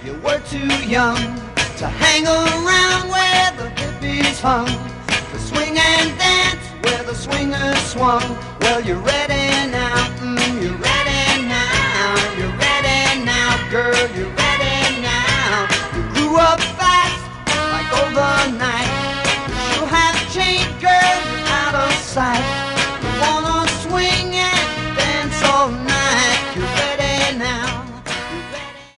You were too young to hang around where the hippies hung, to swing and dance where the swingers swung. Well, you're ready now.